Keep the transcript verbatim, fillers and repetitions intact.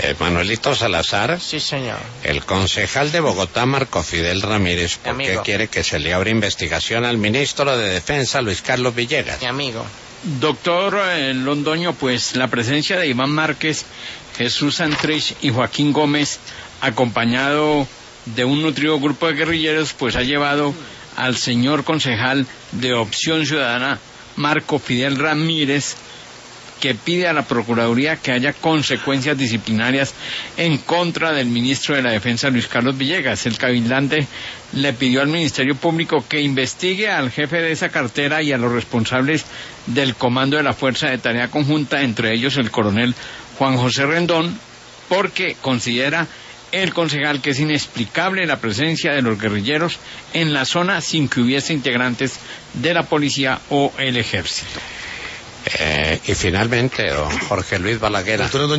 Eh, Manuelito Salazar. Sí, señor. El concejal de Bogotá, Marco Fidel Ramírez, ¿por Mi qué amigo. quiere que se le abra investigación al ministro de Defensa, Luis Carlos Villegas? Mi amigo. Doctor eh, Londoño, pues la presencia de Iván Márquez, Jesús Santrich y Joaquín Gómez, acompañado de un nutrido grupo de guerrilleros, pues ha llevado al señor concejal de Opción Ciudadana, Marco Fidel Ramírez, que pide a la Procuraduría que haya consecuencias disciplinarias en contra del ministro de la Defensa, Luis Carlos Villegas. El cabildante le pidió al Ministerio Público que investigue al jefe de esa cartera y a los responsables del comando de la Fuerza de Tarea Conjunta, entre ellos el coronel Juan José Rendón, porque considera el concejal que es inexplicable la presencia de los guerrilleros en la zona sin que hubiese integrantes de la policía o el ejército. Eh, y finalmente, don Jorge Luis Balaguer.